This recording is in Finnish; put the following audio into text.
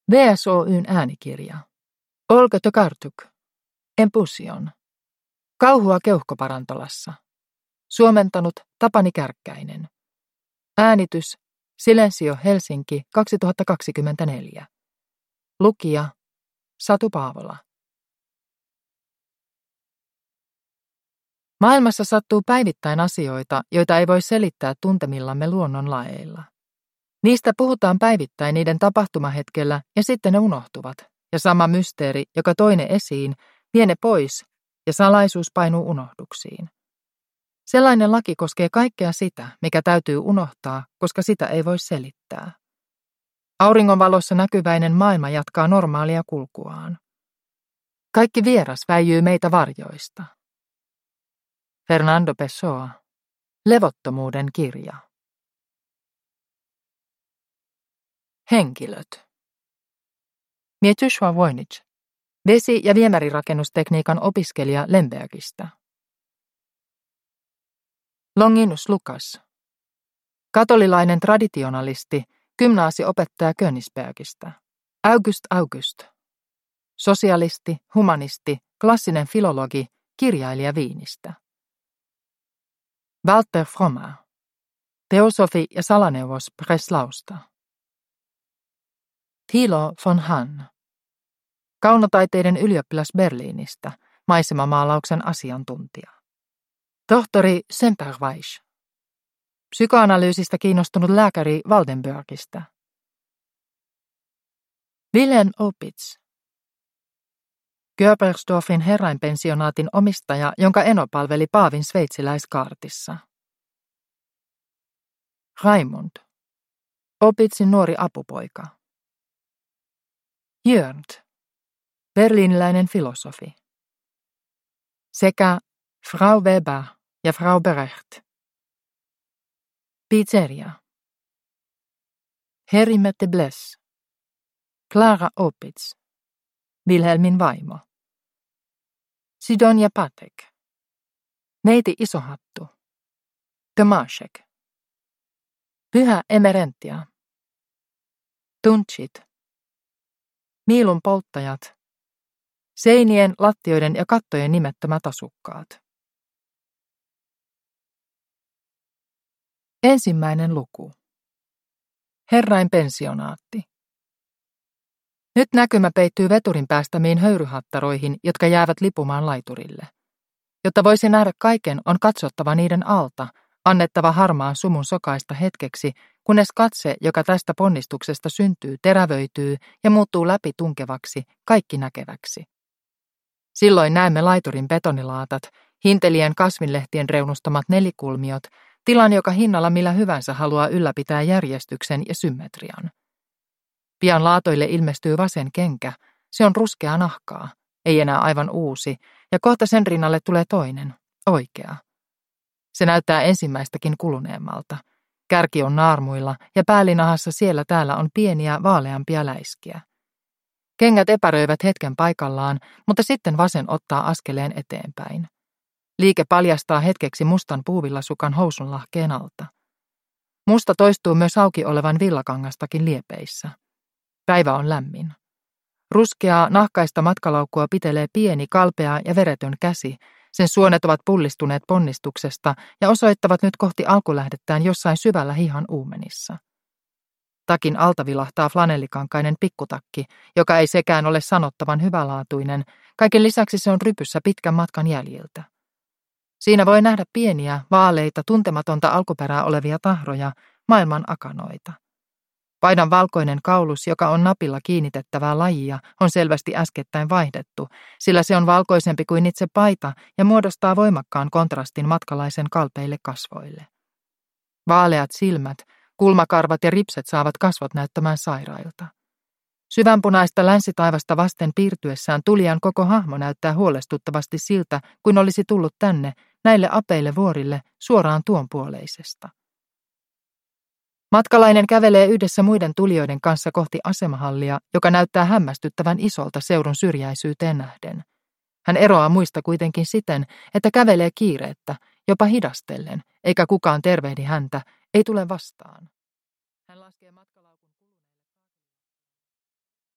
VSOY:n äänikirja. Olga Tokarczuk. Empussion. Kauhua keuhkoparantolassa. Suomentanut Tapani Kärkkäinen. Äänitys Silensio Helsinki 2024. Lukija Satu Paavola. Maailmassa sattuu päivittäin asioita, joita ei voi selittää tuntemillamme luonnonlaeilla. Niistä puhutaan päivittäin niiden tapahtumahetkellä ja sitten ne unohtuvat, ja sama mysteeri, joka toinen esiin, vie ne pois ja salaisuus painuu unohduksiin. Sellainen laki koskee kaikkea sitä, mikä täytyy unohtaa, koska sitä ei voi selittää. Auringonvalossa näkyväinen maailma jatkaa normaalia kulkuaan. Kaikki vieras väijyy meitä varjoista. Fernando Pessoa. Levottomuuden kirja. Henkilöt. Mieczysław Wojnicz. Vesi- ja viemärirakennustekniikan opiskelija Lembergistä. Longinus Lukas. Katolilainen traditionalisti, gymnaasi-opettaja Königsbergistä. August. Sosialisti, humanisti, klassinen filologi, kirjailija Viinistä. Walter Frommer. Teosofi ja salaneuvos Breslausta. Thilo von Hann. Kaunotaiteiden ylioppilas Berliinistä, maisemamaalauksen asiantuntija. Tohtori Semperweis. Psykoanalyysistä kiinnostunut lääkäri Waldenbergistä. Wilhelm Opitz. Göbersdorfin herrainpensionaatin omistaja, jonka eno palveli paavin sveitsiläiskaartissa. Raimund. Opitzin nuori apupoika. Jörnt. Berliiniläinen filosofi. Sekä Frau Weber ja Frau Berecht. Pizzeria. Herimette Bless. Clara Opitz. Wilhelmin vaimo. Sidonia Patek. Neiti Isohattu. Tomaszek. Pyhä Emerentia. Tunchit. Miilun polttajat. Seinien, lattioiden ja kattojen nimettömät asukkaat. Ensimmäinen luku. Herrainpensionaatti. Nyt näkymä peittyy veturin päästämiin höyryhattaroihin, jotka jäävät lipumaan laiturille. Jotta voisi nähdä kaiken, on katsottava niiden alta, annettava harmaan sumun sokaista hetkeksi, kunnes katse, joka tästä ponnistuksesta syntyy, terävöityy ja muuttuu läpi tunkevaksi, kaikki näkeväksi. Silloin näemme laiturin betonilaatat, hintelien kasvinlehtien reunustamat nelikulmiot, tilan, joka hinnalla millä hyvänsä haluaa ylläpitää järjestyksen ja symmetrian. Pian laatoille ilmestyy vasen kenkä, se on ruskeaa nahkaa, ei enää aivan uusi, ja kohta sen rinnalle tulee toinen, oikea. Se näyttää ensimmäistäkin kuluneemmalta. Kärki on naarmuilla ja päällinahassa siellä täällä on pieniä vaaleampia läiskiä. Kengät epäröivät hetken paikallaan, mutta sitten vasen ottaa askeleen eteenpäin. Liike paljastaa hetkeksi mustan puuvillasukan housunlahkeen alta. Musta toistuu myös auki olevan villakangastakin liepeissä. Päivä on lämmin. Ruskeaa, nahkaista matkalaukkua pitelee pieni, kalpea ja veretön käsi. Sen suonet ovat pullistuneet ponnistuksesta ja osoittavat nyt kohti alkulähdettään jossain syvällä hihan uumenissa. Takin alta vilahtaa flanellikankainen pikkutakki, joka ei sekään ole sanottavan hyvälaatuinen. Kaiken lisäksi se on rypyssä pitkän matkan jäljiltä. Siinä voi nähdä pieniä, vaaleita, tuntematonta alkuperää olevia tahroja, maailman akanoita. Paidan valkoinen kaulus, joka on napilla kiinnitettävää lajia, on selvästi äskettäin vaihdettu, sillä se on valkoisempi kuin itse paita ja muodostaa voimakkaan kontrastin matkalaisen kalpeille kasvoille. Vaaleat silmät, kulmakarvat ja ripset saavat kasvot näyttämään sairailta. Syvänpunaista länsitaivasta vasten piirtyessään tulijan koko hahmo näyttää huolestuttavasti siltä, kuin olisi tullut tänne, näille apeille vuorille, suoraan tuonpuoleisesta. Matkalainen kävelee yhdessä muiden tulijoiden kanssa kohti asemahallia, joka näyttää hämmästyttävän isolta seudun syrjäisyyteen nähden. Hän eroaa muista kuitenkin siten, että kävelee kiireettä, jopa hidastellen, eikä kukaan tervehdi häntä, ei tule vastaan.